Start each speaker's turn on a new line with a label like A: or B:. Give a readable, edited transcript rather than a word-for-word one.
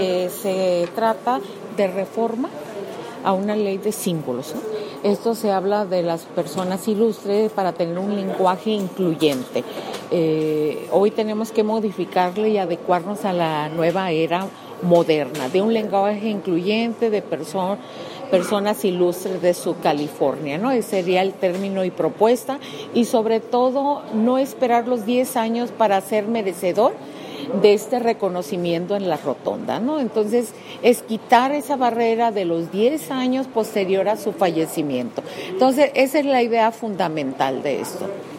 A: Se trata de reforma a una ley de símbolos, ¿no? Esto se habla de las personas ilustres para tener un lenguaje incluyente. Hoy tenemos que modificarle y adecuarnos a la nueva era moderna, de un lenguaje incluyente de personas ilustres de su California, ¿no? Ese sería el término y propuesta, y sobre todo no esperar los 10 años para ser merecedor de este reconocimiento en la rotonda, ¿no? Entonces, es quitar esa barrera de los 10 años posterior a su fallecimiento. Entonces, esa es la idea fundamental de esto.